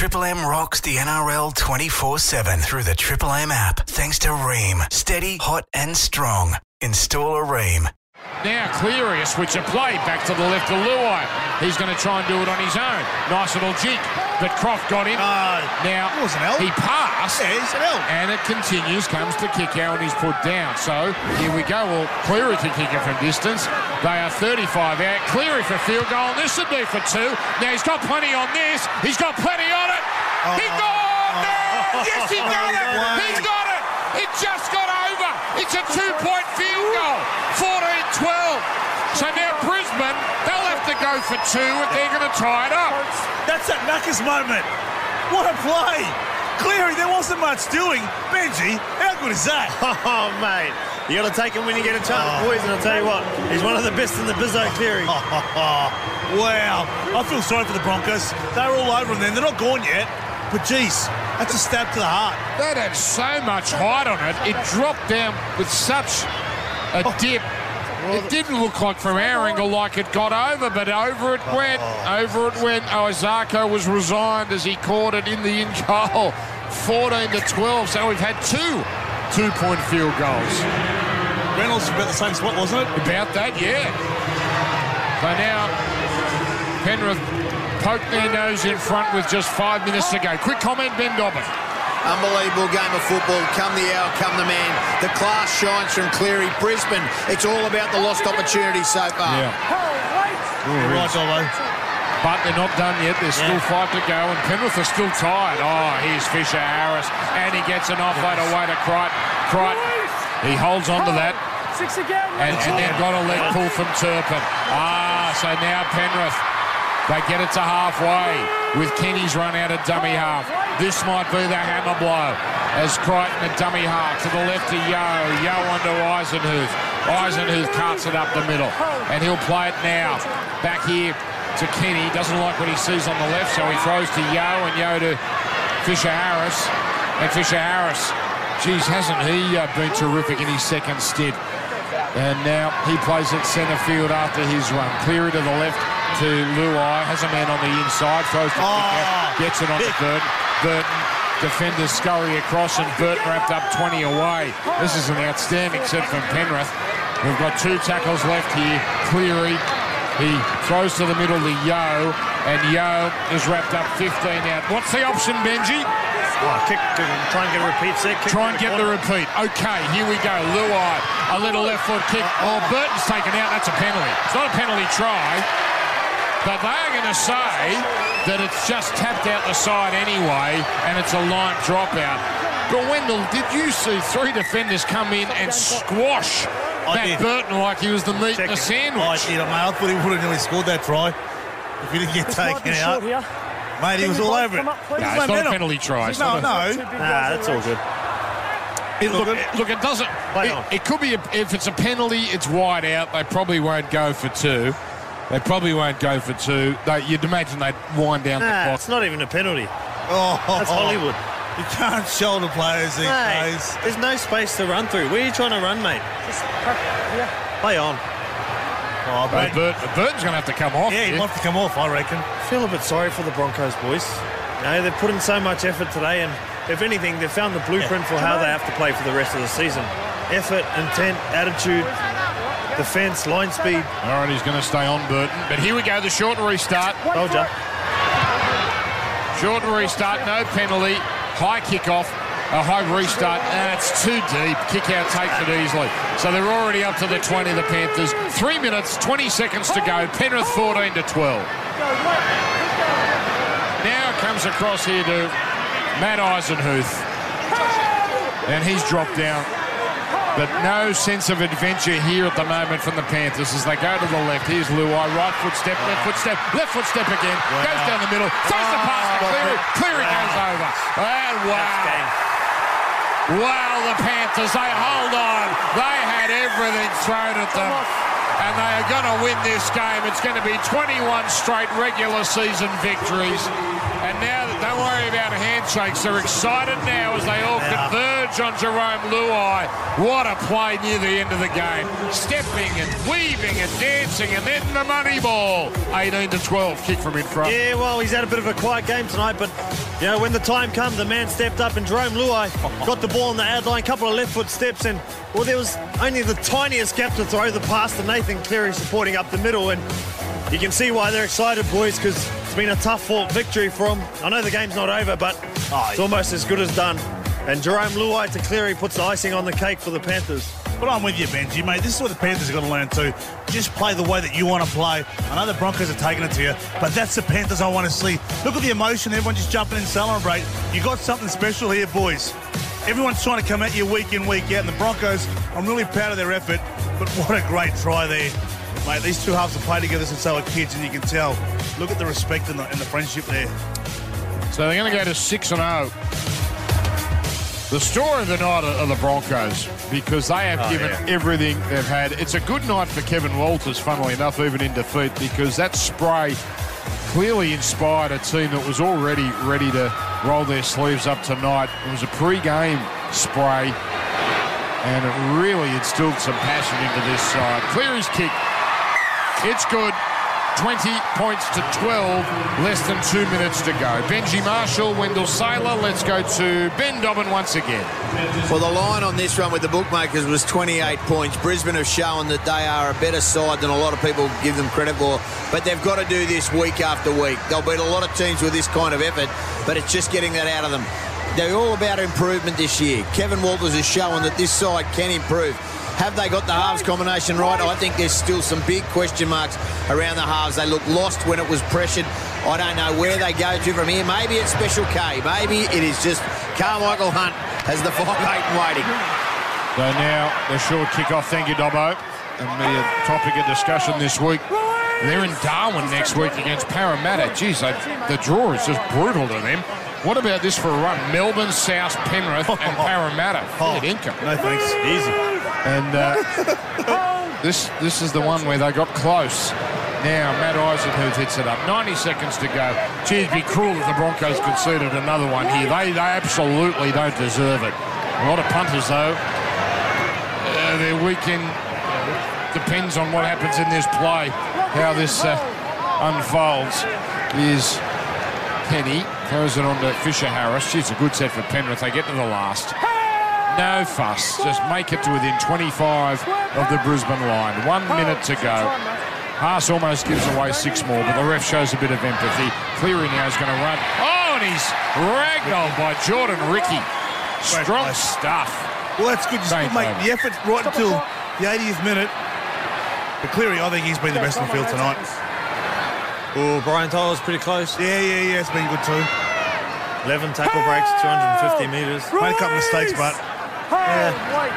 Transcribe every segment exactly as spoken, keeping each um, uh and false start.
Triple M rocks the N R L twenty-four seven through the Triple M app. Thanks to Ream. Steady, hot and strong. Install a Ream. Now Cleary, a switch of play, back to the left to Luai. He's going to try and do it on his own. Nice little jig, but Croft got him. Uh, now, it was an L. he passed, yeah, it's an L. and it continues, comes to kick out, and he's put down. So, here we go. Well, Cleary can kick it from distance. They are thirty-five out. Cleary for field goal, and this would be for two. Now, he's got plenty on this. He's got plenty on it. Oh, he got oh, it! oh, Yes, he got it! no He's got it! It just got over. It's a two-point field goal. fourteen twelve. So now Brisbane, they'll have to go for two if they're going to tie it up. That's that Macca's moment. What a play. Cleary, there wasn't much doing. Benji, how good is that? Oh, mate. You got to take him when you get a chance, oh. boys, and I'll tell you what, he's one of the best in the bizzo, Cleary. Wow. I feel sorry for the Broncos. They're all over them then. They're not gone yet. But, geez, that's a stab to the heart. That had so much height on it. It dropped down with such a dip. It didn't look like from our angle like it got over, but over it went. Over it went. Ozako was resigned as he caught it in the in goal. fourteen to twelve. So we've had two two-point field goals. Reynolds about the same spot, wasn't it? About that, yeah. So now Penrith poke their nose in front with just five minutes to go. Quick comment, Ben Dobbin. Unbelievable game of football. Come the hour, come the man. The class shines from Cleary. Brisbane, it's all about the lost opportunities so far. Yeah. You're right, Dolo. But they're not done yet. There's yeah. still five to go, and Penrith are still tied. Oh, here's Fisher Harris, and he gets an offload away to Crichton. Crichton, he holds on to that. Six again. And, and they've got a leg pull from Turpin. Ah, so now Penrith, they get it to halfway with Kenny's run out of dummy half. This might be the hammer blow as Crichton at dummy half to the left of Yo. Yo onto Eisenhuth. Eisenhuth cuts it up the middle, and he'll play it now. Back here to Kenny. Doesn't like what he sees on the left, so he throws to Yo, and Yo to Fisher Harris. And Fisher Harris, geez, hasn't he uh, been terrific in his second stint? And now he plays at centre field after his run. Cleary to the left to Luai. Has a man on the inside. Throws to oh, out, gets it onto Burton. Burton, defenders scurry across, and Burton wrapped up twenty away. This is an outstanding set from Penrith. We've got two tackles left here. Cleary, he throws to the middle to Yo, and Yo is wrapped up fifteen out. What's the option, Benji? Oh, kick, try and get a repeat set. Kick try and get the repeat. Okay, here we go. Luai, a little left foot kick. Oh, Burton's taken out. That's a penalty. It's not a penalty try, but they are going to say that it's just tapped out the side anyway, and it's a line dropout. But Wendell, did you see three defenders come in and squash I Matt did. Burton like he was the meat in a sandwich? I did, mate. I thought he would have nearly scored that try if he didn't get taken out. Mate, he was all over it. No, it's not a penalty try. No, no. Nah, that's all good. It, look, it, look, it doesn't. It, it could be a, if it's a penalty, it's wide out. They probably won't go for two. They probably won't go for two. They, you'd imagine they'd wind down nah, the clock. It's not even a penalty. Oh, that's Hollywood. You can't shoulder players these mate, days. There's no space to run through. Where are you trying to run, mate? Just yeah. Play on. Oh, But Burt, Burton's going to have to come off. Yeah, he wants to come off, I reckon. I feel a bit sorry for the Broncos, boys. You know, they've put in so much effort today, and if anything, they've found the blueprint yeah. for how they have to play for the rest of the season. Effort, intent, attitude, defence, line speed. All right, he's going to stay on Burton. But here we go, the short restart. Told ya. Short restart, no penalty. High kick-off. A high restart. That's too deep. Kick out takes it easily. So they're already up to the twenty, the Panthers. Three minutes, twenty seconds to go. Penrith fourteen to twelve. Now it comes across here to Matt Eisenhuth. And he's dropped down. But no sense of adventure here at the moment from the Panthers as they go to the left. Here's Luai. Right foot step, left foot step, left foot step again. Wow. Goes down the middle. Throws the pass to Cleary. Cleary wow. goes over. And wow. Wow, the Panthers, they hold on. They had everything thrown at them. And they are going to win this game. It's going to be twenty-one straight regular season victories. And now, don't worry about hand milkshakes. They're excited now as they all Yeah. converge on Jerome Luai. What a play near the end of the game. Stepping and weaving and dancing, and then the money ball. eighteen to twelve, kick from in front. Yeah, well, he's had a bit of a quiet game tonight, but, you know, when the time comes, the man stepped up and Jerome Luai got the ball on the out line, couple of left foot steps, and, well, there was only the tiniest gap to throw the pass to Nathan Cleary supporting up the middle, and you can see why they're excited, boys, because it's been a tough fought victory for them. I know the game's not over, but Oh, it's almost as good as done. And Jerome Luai to Cleary puts the icing on the cake for the Panthers. But I'm with you, Benji, mate. This is what the Panthers have got to learn too. Just play the way that you want to play. I know the Broncos are taking it to you, but that's the Panthers I want to see. Look at the emotion. Everyone just jumping in and celebrate. You got something special here, boys. Everyone's trying to come at you week in, week out. And the Broncos, I'm really proud of their effort, but what a great try there. Mate, these two halves have played together since they were kids, and you can tell. Look at the respect and the, and the friendship there. So they're going to go to six and oh. The story of the night are the Broncos, because they have Oh, given yeah. everything they've had. It's a good night for Kevin Walters, funnily enough, even in defeat, because that spray clearly inspired a team that was already ready to roll their sleeves up tonight. It was a pre-game spray, and it really instilled some passion into this side. Cleary's kick, it's good. twenty points to twelve, less than two minutes to go. Benji Marshall, Wendell Saylor. Let's go to Ben Dobbin once again. Well, the line on this run with the bookmakers was twenty-eight points. Brisbane have shown that they are a better side than a lot of people give them credit for, but they've got to do this week after week. They'll beat a lot of teams with this kind of effort, but it's just getting that out of them. They're all about improvement this year. Kevin Walters has shown that this side can improve. Have they got the halves combination right? I think there's still some big question marks around the halves. They look lost when it was pressured. I don't know where they go to from here. Maybe it's Special K. Maybe it is just Carmichael Hunt has the five eight waiting. So now the short kick-off. Thank you, Dobbo. And be a topic of discussion this week. They're in Darwin next week against Parramatta. Geez, they, the draw is just brutal to them. What about this for a run? Melbourne, South, Penrith and Parramatta. Oh, Fair income. no thanks. Easy. And uh, this this is the one where they got close. Now, Matt Eisenhuth hits it up. ninety seconds to go. Gee, it'd be cruel if the Broncos conceded another one here. They, they absolutely don't deserve it. A lot of punters, though. Uh, their weekend depends on what happens in this play, how this uh, unfolds. Is Penny throws it on to Fisher-Harris. Gee, it's a good set for Penrith. They get to the last. No fuss. Just make it to within twenty-five of the Brisbane line. One minute to go. Haas almost gives away six more, but the ref shows a bit of empathy. Cleary now is going to run. Oh, and he's ragdolled by Jordan Ricky. Strong play. stuff. Well, that's good. Just Thank make you. the effort right until the eightieth minute. But Cleary, I think he's been the best on the field tonight. Oh, Brian Tyler's pretty close. Yeah, yeah, yeah. It's been good too. eleven tackle breaks, two hundred fifty metres. Made a couple of mistakes, but Yeah.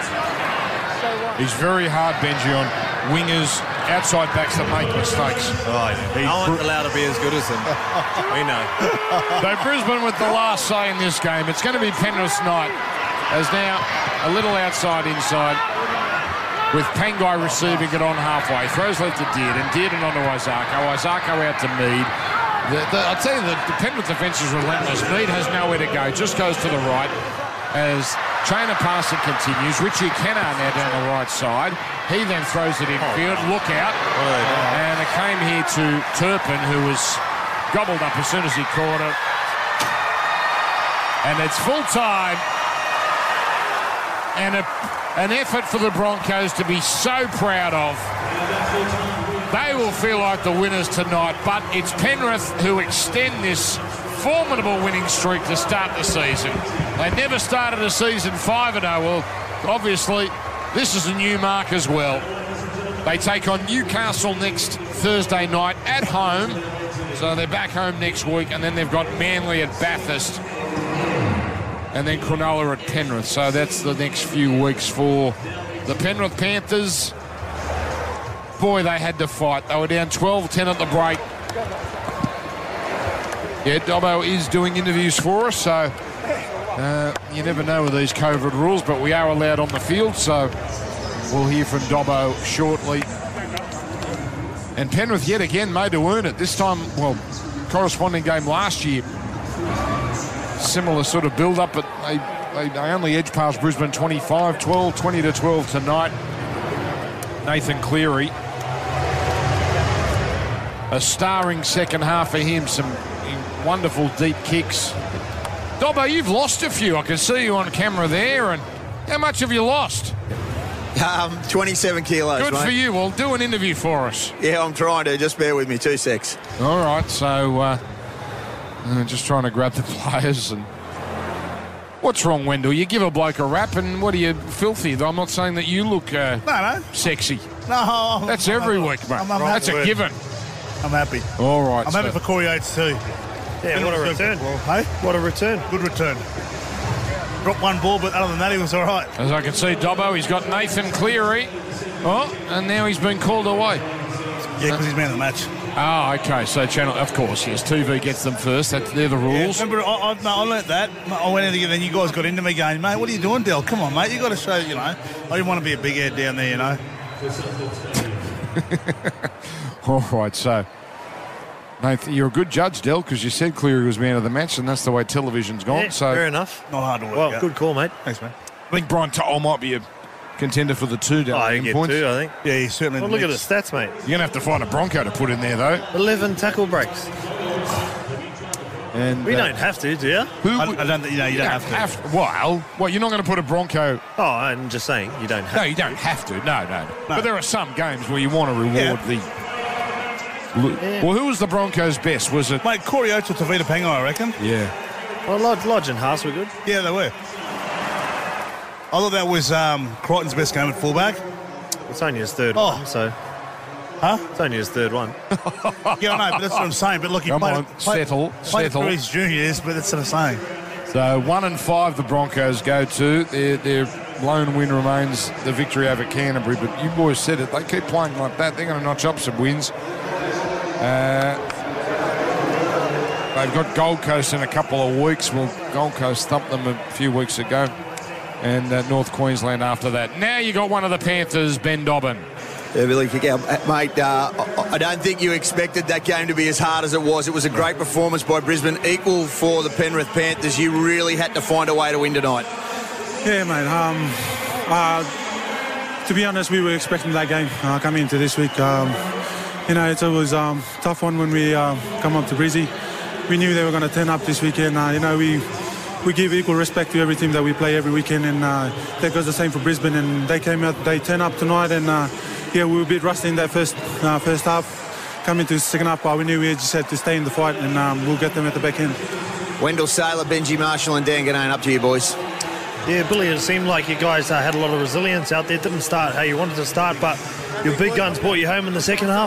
He's very hard, Benji, on wingers, outside backs that make mistakes. oh, yeah. No one's allowed to be as good as him. We know. So Brisbane with the last say in this game. It's going to be Penrith's night, as now a little outside inside with Pangai receiving it on halfway. Throws left to Dearden, Dearden onto Isako, Isako out to Mead. The, the, I'll tell you, the, the Penrith defence is relentless. Mead has nowhere to go, just goes to the right as chain of passing continues. Richie Kennard now down the right side. He then throws it infield. Look out. And it came here to Turpin, who was gobbled up as soon as he caught it. And it's full time. And a, an effort for the Broncos to be so proud of. They will feel like the winners tonight, but it's Penrith who extend this formidable winning streak to start the season. They never started a season five and oh. Well, obviously, this is a new mark as well. They take on Newcastle next Thursday night at home. So they're back home next week, and then they've got Manly at Bathurst. And then Cronulla at Penrith. So that's the next few weeks for the Penrith Panthers. Boy, they had to fight. They were down twelve ten at the break. Yeah, Dobbo is doing interviews for us, so uh, you never know with these COVID rules, but we are allowed on the field, so we'll hear from Dobbo shortly. And Penrith yet again made to earn it. This time, well, corresponding game last year. similar sort of build-up, but they, they, they only edge past Brisbane twenty-five twelve, twenty to twelve tonight. Nathan Cleary. A starring second half for him. Some wonderful deep kicks. Dobbo, you've lost a few. I can see you on camera there. And how much have you lost? Um, twenty-seven kilos, Good mate. for you. Well, do an interview for us. Yeah, I'm trying to. Just bear with me. Two secs. All right, so uh, uh, just trying to grab the players. And what's wrong, Wendell? You give a bloke a rap, and what are you, filthy? I'm not saying that you look uh, No, no. sexy. No. That's I'm- every I'm- week, mate. I'm, I'm That's happy. a given. I'm happy. All right. I'm so- happy for Corey Oates too. Yeah, what a return. Hey? What a return. Good return. Dropped one ball, but other than that, he was all right. As I can see, Dobbo, he's got Nathan Cleary. Oh, and now he's been called away. Yeah, because he's man of the match. Ah, okay. So Channel, of course, yes. T V gets them first. That's, they're the Yeah, rules. remember, I, I, no, I learnt that. I went in again, then you guys got into me going, mate, what are you doing, Del? Come on, mate. You got to show, you know. I didn't want to be a big head down there, you know. All right, so Nathan, you're a good judge, Del, because you said Cleary was man of the match, and that's the way television's gone. Yeah, so fair enough. Not hard to work Well, out. good call, mate. Thanks, man. I think Brian To'o might be a contender for the two Del Oh, you in get points. two, I think. Yeah, he's certainly Well, the look at the mix. stats, mate. You're going to have to find a Bronco to put in there, though. eleven tackle breaks. And We uh, don't have to, do you? Who I, would, I don't think, you know, you don't have to. Well, well, you're not going to put a Bronco. Oh, I'm just saying, you don't have No, you don't have to. No, no. But there are some games where you want to reward Yeah. the. Well, who was the Broncos' best? Was it? Mate, Corey Oates or Tavita Pangai, I reckon. Yeah. Well, Lodge, Lodge and Haas were good. Yeah, they were. I thought that was um, Crichton's best game at fullback. It's only his third Oh. one, so... Huh? It's only his third one. Yeah, I know, but that's what I'm saying. But look, he Come played, on, played, settle, played settle. through his juniors, but that's what I'm saying. So one and five the Broncos go to. Their, their lone win remains the victory over Canterbury. But you boys said it. They keep playing like that. They're going to notch up some wins. Uh, they've got Gold Coast in a couple of weeks. Well, Gold Coast thumped them a few weeks ago. And uh, North Queensland after that. Now you got one of the Panthers, Ben Dobbin. Yeah, Billy, mate, uh, I don't think you expected that game to be as hard as it was. It was a great performance by Brisbane, equal for the Penrith Panthers. You really had to find a way to win tonight. Yeah, mate. Um, uh, to be honest, we were expecting that game uh, coming into this week. Um, you know, it's always a um, tough one when we uh, come up to Brizzy. We knew they were going to turn up this weekend. Uh, you know, we we give equal respect to every team that we play every weekend, and uh, that goes the same for Brisbane. And they came out, they turned up tonight, and uh, yeah, we were a bit rusty in that first uh, first half. Coming to the second half, uh, we knew we just had to stay in the fight, and um, we'll get them at the back end. Wendell Saylor, Benji Marshall and Dan Ganane, up to you, boys. Yeah, Billy, it seemed like you guys uh, had a lot of resilience out there. Didn't start how you wanted to start, but your big guns brought you home in the second half.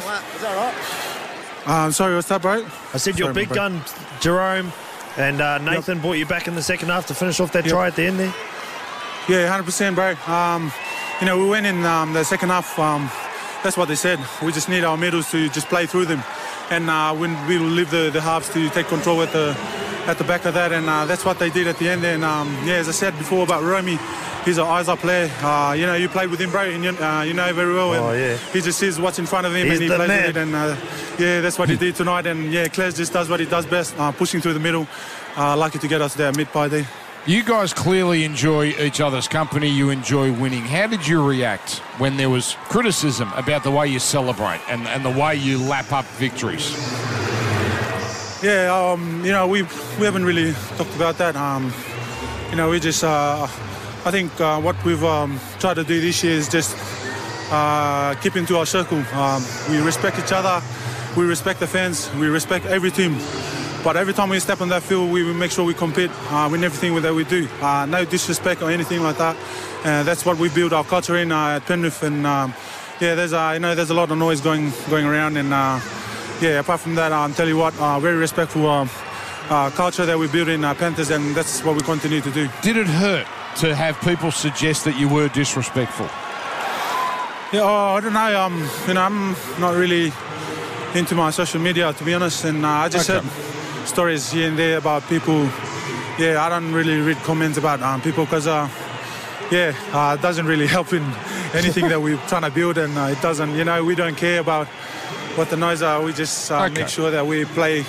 Um, sorry, what's that, bro? I said your Sorry, big bro. gun, Jerome, and uh, Nathan brought you back in the second half to finish off that Yep. try at the end there. Yeah, one hundred percent, bro. Um, you know, we went in um, the second half. Um, that's what they said. We just need our middles to just play through them, and uh, when we will leave the, the halves to take control at the at the back of that, and uh, that's what they did at the end. And um, yeah, as I said before about Romy, he's an eyes-up player. Uh, you know, you played with him, bro, and you, uh, you know very well. And Oh, yeah. he just sees what's in front of him, He's and he the plays man. with it. And uh, yeah, that's what he did tonight. And yeah, Claire just does what he does best, uh, pushing through the middle. Uh, lucky to get us there mid-pie there. You guys clearly enjoy each other's company. You enjoy winning. How did you react when there was criticism about the way you celebrate and, and the way you lap up victories? Yeah, um, you know, we we haven't really talked about that. Um, you know, we just, uh, I think uh, what we've um, tried to do this year is just uh, keep into our circle. Um, we respect each other, we respect the fans, we respect every team. But every time we step on that field, we make sure we compete, uh, win everything that we do. Uh, no disrespect or anything like that. Uh, that's what we build our culture in uh, at Penrith. And um, yeah, there's uh, you know there's a lot of noise going going around. And uh, yeah, apart from that, I'll tell you what, uh, very respectful uh, uh, culture that we build in uh, Panthers, and that's what we continue to do. Did it hurt to have people suggest that you were disrespectful? Yeah, oh, I don't know. Um, you know, I'm not really into my social media, to be honest, and uh, I just Okay. heard stories here and there about people. Yeah, I don't really read comments about um, people because, uh, yeah, uh, it doesn't really help in anything that we're trying to build, and uh, it doesn't. You know, we don't care about what the noise are. We just uh, Okay. make sure that we play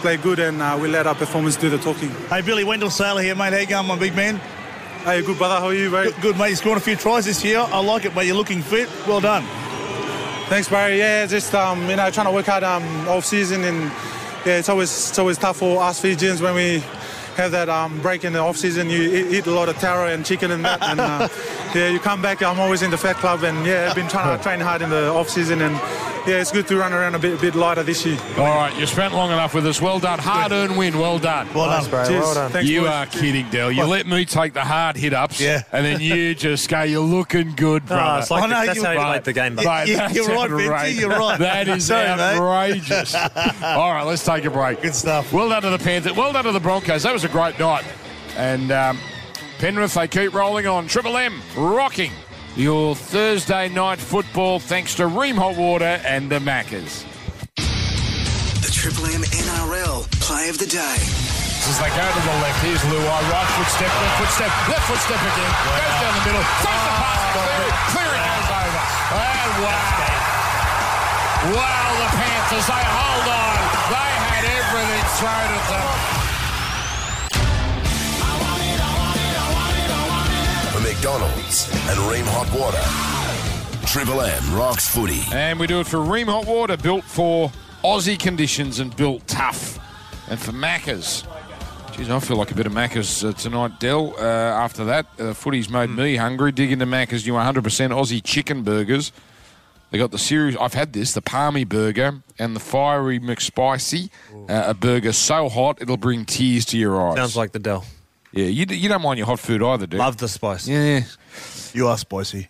play good, and uh, we let our performance do the talking. Hey, Billy, Wendell Saylor here, mate. How you going, my big man? Hey, good brother. How are you, mate? Good, good, mate. You scored a few tries this year. I like it, mate. You're looking fit. Well done. Thanks, Barry. Yeah, just um, you know, trying to work hard um, off season, and yeah, it's always it's always tough for us Fijians when we have that um, break in the off season. You eat, eat a lot of taro and chicken and that, and uh, yeah, you come back. I'm always in the fat club, and yeah, I've been trying to train hard in the off season, and yeah, it's good to run around a bit, a bit lighter this year. All right, you spent long enough with us. Well done. Hard-earned win. Well done. Well Nice, done. bro. Cheers. Well done. Thanks, You boys. are kidding, Del. You let me take the hard hit-ups, Yeah. and then you just go, you're looking good, No, brother. it's like I know, the, that's you- how you Right. played the game. Mate, But Yeah, that's you're right, Benji, outrageous. you're right. That is Sorry, mate. outrageous. All right, let's take a break. Good stuff. Well done to the Panthers. Well done to the Broncos. That was a great night. And um, Penrith, they keep rolling on. Triple M, rocking your Thursday night football thanks to Ream Hot Water and the Maccas. The Triple M N R L Play of the Day. As they go to the left, here's Luai. Right footstep, left footstep, left footstep again. Goes down the middle, throws the pass, clear, clear it goes over. And wow. Wow, the Panthers, they hold on. They had everything thrown at them. McDonald's and Ream Hot Water. Triple M rocks footy. And we do it for Ream Hot Water, built for Aussie conditions and built tough. And for Maccas. Jeez, I feel like a bit of Maccas uh, tonight, Del. Uh, after that, uh, footy's made me hungry. Dig into Maccas, new one hundred percent Aussie chicken burgers. They got the series, I've had this, the Palmy burger and the Fiery McSpicy. Uh, a burger so hot, it'll bring tears to your eyes. sounds like the Dell. Yeah, you, d- you don't mind your hot food either, do you? Love the spice. Yeah. You are spicy.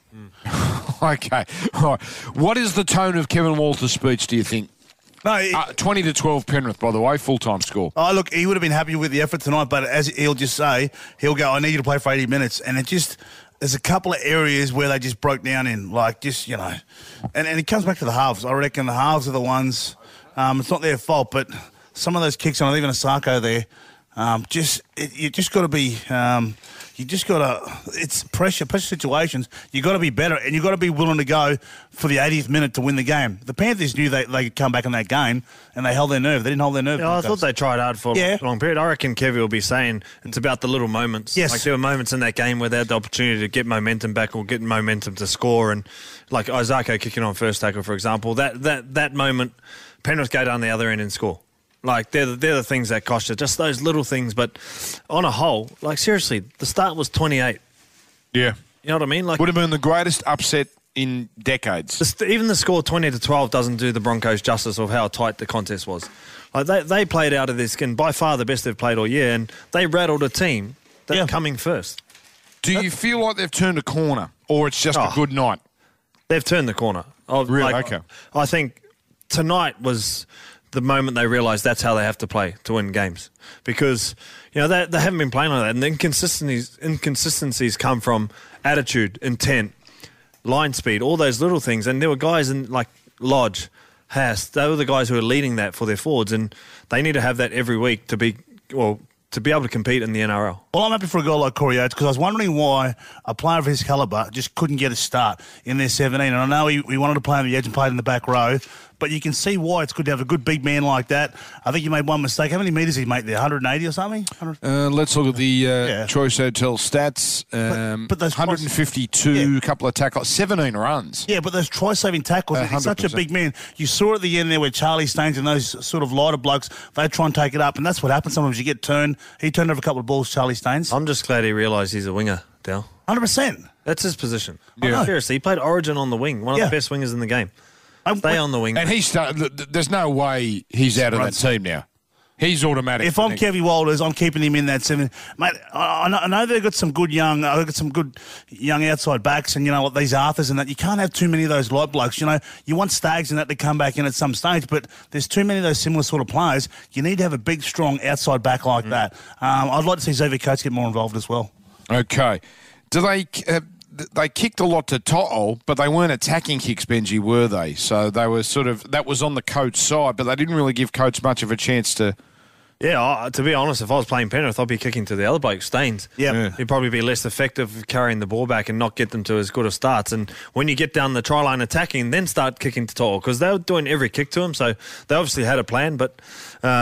Okay. All right. What is the tone of Kevin Walter's speech, do you think? No, he, Uh, twenty to twelve Penrith, by the way, full-time score. oh, look, he would have been happy with the effort tonight, but as he'll just say, he'll go, I need you to play for eighty minutes. And it just, there's a couple of areas where they just broke down in, like just, you know. And, and it comes back to the halves. I reckon the halves are the ones, um, it's not their fault, but some of those kicks, and even Asako there, um, just, it, you just got to be, um, you just got to, it's pressure, pressure situations. You got to be better, and you got to be willing to go for the eightieth minute to win the game. The Panthers knew they, they could come back in that game, and they held their nerve. They didn't hold their nerve. Yeah, I thought they tried hard for Yeah. a long period. I reckon Kevy will be saying it's about the little moments. Yes. Like there were moments in that game where they had the opportunity to get momentum back or get momentum to score. And like Isako kicking on first tackle, for example, that that, that moment, Penrith go down the other end and score. Like, they're the, they're the things that cost you, just those little things. But on a whole, like, seriously, the start was twenty-eight. Yeah. You know what I mean? Like, Would have been the greatest upset in decades. the st- even the score twenty to twelve doesn't do the Broncos justice of how tight the contest was. Like, they, they played out of their skin, by far the best they've played all year, and they rattled a team that's Yeah. coming first. Do you feel like they've turned a corner, or it's just a Oh. good night? They've turned the corner. Of, Really? like, Okay. I think tonight was the moment they realised that's how they have to play to win games. Because, you know, they, they haven't been playing like that. And the inconsistencies, inconsistencies come from attitude, intent, line speed, all those little things. And there were guys in, like, Lodge, Haas, they were the guys who were leading that for their forwards. And they need to have that every week to be, well, to be able to compete in the N R L. Well, I'm happy for a guy like Corey Oates because I was wondering why a player of his calibre just couldn't get a start in their seventeen. And I know he, he wanted to play on the edge and played in the back row, but you can see why it's good to have a good big man like that. I think you made one mistake. How many metres did he make there? one hundred eighty or something? one hundred Uh, let's look at the uh, Yeah. Choice Hotel stats. Um, but those one fifty-two, Yeah. couple of tackles, seventeen runs. Yeah, but those try-saving tackles, Uh, he's such a one hundred percent. big man. You saw at the end there where Charlie Staines and those sort of lighter blokes, they try and take it up, and that's what happens sometimes. You get turned. He turned over a couple of balls, Charlie Staines. I'm just glad he realised he's a winger, Dal. one hundred percent. That's his position. I know. Seriously, he played Origin on the wing, one of Yeah. the best wingers in the game. I'm- Stay on the wing. And he's start, th- th- there's no way he's out of that team now. He's automatic. If I'm Kevy Walters, I'm keeping him in that seven. Mate, I, I know, I know they've got some good young, I've got some good young outside backs, and you know what, these Arthurs and that. You can't have too many of those light blokes. You know, you want Stags and that to come back in at some stage, but there's too many of those similar sort of players. You need to have a big, strong outside back like that. Um, I'd like to see Xavier Coates get more involved as well. Okay. Do they... Uh, th- they kicked a lot to To'o, but they weren't attacking kicks, Benji, were they? So they were sort of... That was on the Coates side, but they didn't really give Coates much of a chance to... Yeah, I, to be honest, if I was playing Penrith, I'd be kicking to the other bloke, Staines. Yep. Yeah. He'd probably be less effective carrying the ball back and not get them to as good a starts. And when you get down the try line attacking, then start kicking to To'o, because they were doing every kick to him, so they obviously had a plan. But um,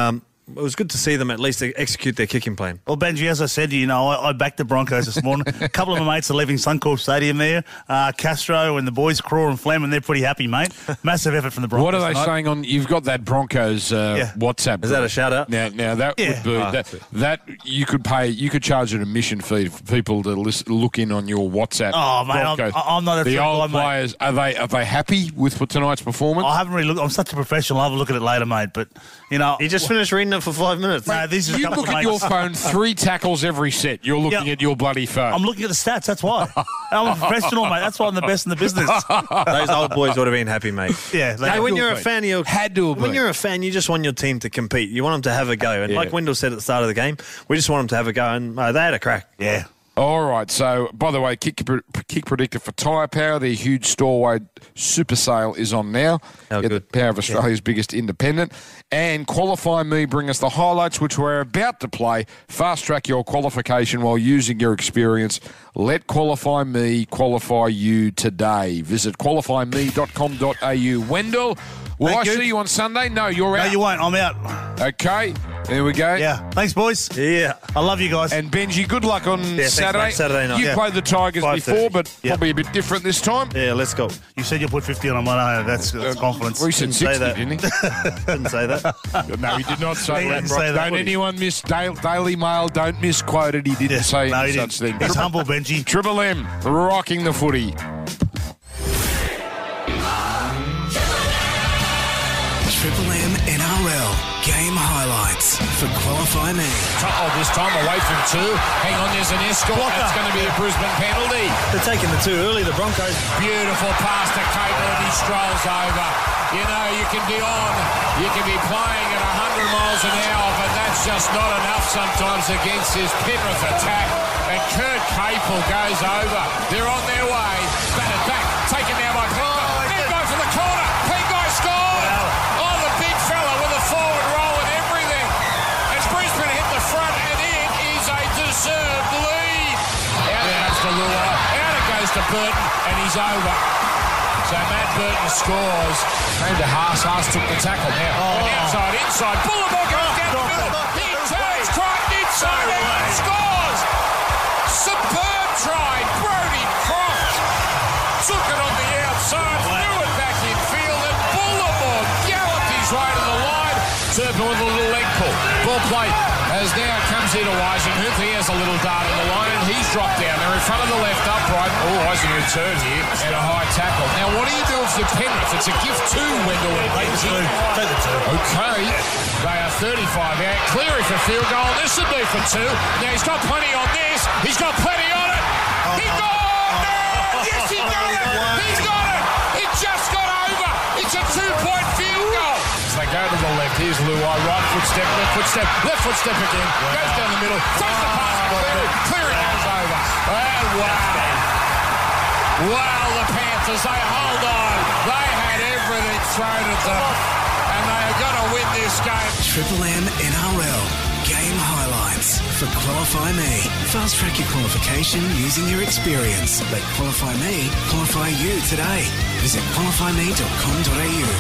it was good to see them at least execute their kicking plan. Well, Benji, as I said, you know, I, I backed the Broncos this morning. A couple of my mates are leaving Suncorp Stadium there. Uh, Castro and the boys, Craw and Flem, and they're pretty happy, mate. Massive effort from the Broncos. What are they tonight. saying on? You've got that Broncos uh, Yeah. WhatsApp. Is that a shout out? Now, now that Yeah. would be Oh, that, that you could pay. You could charge an admission fee for people to list, look in on your WhatsApp. Oh, mate, I'm- Broncos. I'm not a the true old guy, mate. players. Are they are they happy with tonight's performance? I haven't really looked. I'm such a professional. I'll have a look at it later, mate. But, you know. He just finished reading it for five minutes. No, these are a You couple look of at your mates. phone three tackles every set. You're looking Yeah. at your bloody phone. I'm looking at the stats, that's why. I'm a professional, mate. That's why I'm the best in the business. Those old boys would have been happy, mate. Yeah, they Hey, had when to you're have a been. fan, you're, Had to have when been. you're a fan, you just want your team to compete. You want them to have a go. And Yeah. like Wendell said at the start of the game, we just want them to have a go. And uh, they had a crack. Yeah. All right. So, by the way, kick, kick predictor for Tyre Power, their huge store-wide super sale is on now. Oh, Get good. the Power of Australia's biggest independent. And Qualify Me bring us the highlights, which we're about to play. Fast track your qualification while using your experience. Let Qualify Me qualify you today. Visit qualify me dot com dot a u. Wendell, will Thank I you. see you on Sunday? No, you're No, out. you won't. I'm out. Okay. There we go. Yeah. Thanks, boys. Yeah. I love you guys. And Benji, good luck on thanks, Saturday. mate. Saturday night. You Yeah. played the Tigers five thirty. before, but Yeah. probably a bit different this time. Yeah, let's go. You said you'll put fifty on them. I know. That's, that's confidence. Well, he said Didn't say sixty, that. didn't he? Didn't say that. No, he did not say He that. didn't Brock. say that, Don't would he? anyone miss Daily, Daily Mail? Don't misquote it. He didn't Yeah. say No, any he such didn't. thing. He's humble, Benji. Triple M rocking the footy. Triple M N R L game highlights for Qualify Me. Oh, this time away from two. Hang on, there's an escort. That's going to be a Brisbane penalty. They're taking the two early, the Broncos. Beautiful pass to Cable and he strolls over. You know, you can be on, you can be playing at one hundred miles an hour, but that's just not enough sometimes against this Penrith attack. And Kurt Capel goes over. They're on their way. Batted back, taken now by Penguy. Penguy for the corner. Penguy scores. Oh, the big fella with a forward roll and everything. As Brisbane hit the front, and it is a deserved lead. Out it goes to Luai. Out it goes to Burton, and he's over. So Matt Burton scores. Came to Haas. Haas took the tackle. Now, Oh. an outside, inside. Bullabog goes down the middle. He turns, Crichton inside, and scores. Superb try. Brodie Croft took it on the outside, threw it back in field, and Bullabog galloped his way to the line. Turpin with a little leg pull. Ball played as now comes into Eisenhuth. He has a little dart in the line, and he's dropped down there in front of the left upright. Oh, Eisenhuth turn here and a high tackle. Now, what do you do if the Penrith? It's a gift to Wendell and Take the Benji. two. Take the two. Okay, they are thirty-five out. Cleary for field goal. This would be for two. Now he's got plenty on this. He's got plenty on it. He got it! Yes, he got it! He's got it! It just got over. It's a two-point field goal. As they go to the left, here's Luai. Right foot step, left foot step, left foot step again. Goes down the middle. Throws the pass to Cleary. Cleary goes over. Oh, wow. Wow, the Panthers, they hold on. They had everything thrown at them. And they are going to win this game. Triple M N R L game highlights for Qualify Me. Fast track your qualification using your experience. Let Qualify Me qualify you today. Visit qualify me dot com dot a u.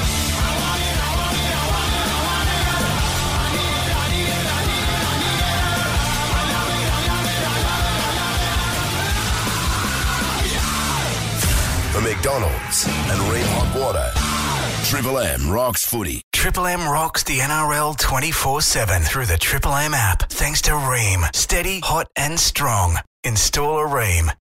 For McDonald's and Ream Hot Water, Triple M rocks footy. Triple M rocks the N R L twenty-four seven through the Triple M app. Thanks to Ream. Steady, hot and strong. Install a Ream.